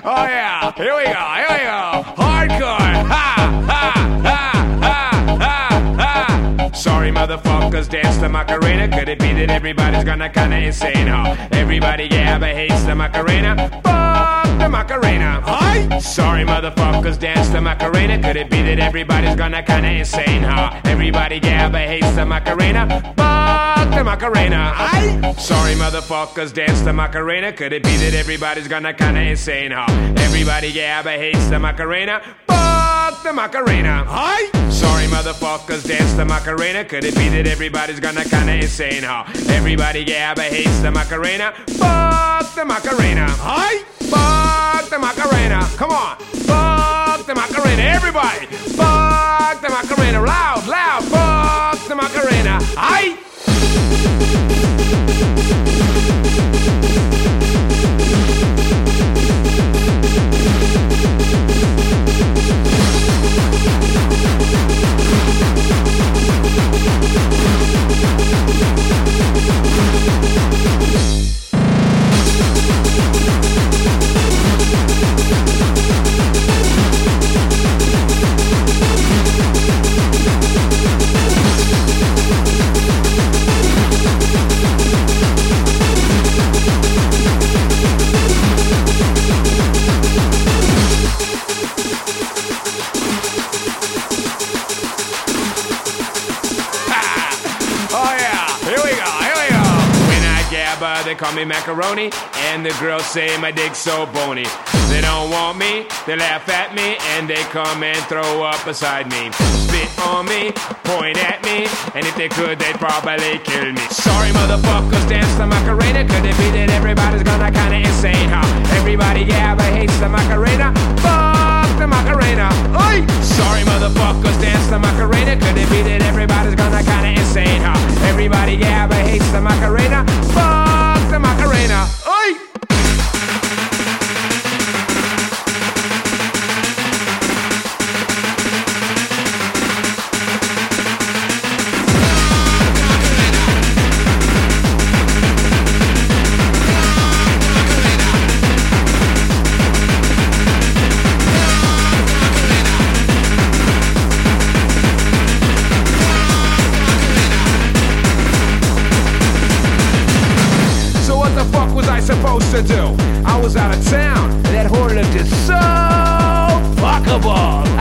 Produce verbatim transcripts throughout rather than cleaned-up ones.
Oh yeah, here we go, here we go. Hardcore, ha, ha, ha, ha, ha, ha. Sorry motherfuckers, dance the Macarena. Could it be that everybody's gonna kinda insane, huh? Everybody yeah, but hates the Macarena. Fuck the Macarena. Hi. Sorry motherfuckers, dance the Macarena. Could it be that everybody's gonna kinda insane, huh? Everybody yeah, but hates the Macarena. Fuck the Macarena. Hi. Sorry motherfuckers, dance the Macarena. Could it be that everybody's gonna kinda insane, huh? Everybody yeah, but hates the Macarena. Fuck the Macarena. Hi. Sorry motherfuckers, dance the Macarena. Could it be that everybody's gonna kinda insane, huh? Everybody yeah, but hates the Macarena. Fuck the Macarena. Hi. Fuck the Macarena. Come on. Fuck the Macarena. Everybody. Fuck the Macarena. Loud, loud. Fuck the Macarena. Hi. They call me macaroni, and the girls say my dick's so bony. They don't want me, they laugh at me, and they come and throw up beside me. Spit on me, point at me, and if they could, they'd probably kill me. Sorry motherfuckers, dance the Macarena. Could it be that everybody's gonna kinda insane, huh? Everybody yeah, but hates the Macarena. Fuck the Macarena. Oi! Sorry motherfuckers, dance the Macarena. Could it be that everybody's gonna kinda insane, huh? Everybody yeah, but hates the Macarena. Fuck the Macarena. Oi! Supposed to do. I was out of town. That whore looked just so fuckable.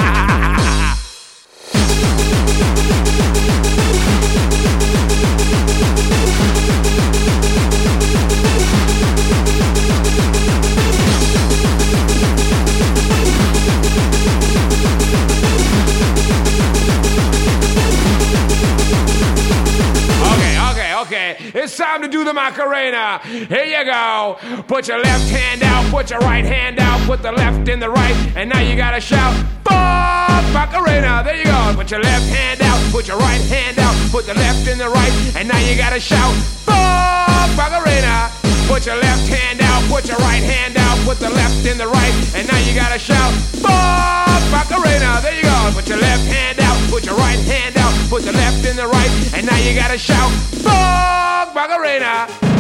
Okay, it's time to do the Macarena. Here you go. Put your left hand out, put your right hand out, put the left in the right, and now you gotta shout, fuck Macarena. There you go. Put your left hand out, put your right hand out, put the left in the right, and now you gotta shout, fuck Macarena. Put your left hand out, put your right hand out, put the left in the right, and now you gotta shout, fuck Macarena. There you go. Put your left hand out, put your right hand out, put the left in the right, and now you gotta shout, fuck Macarena.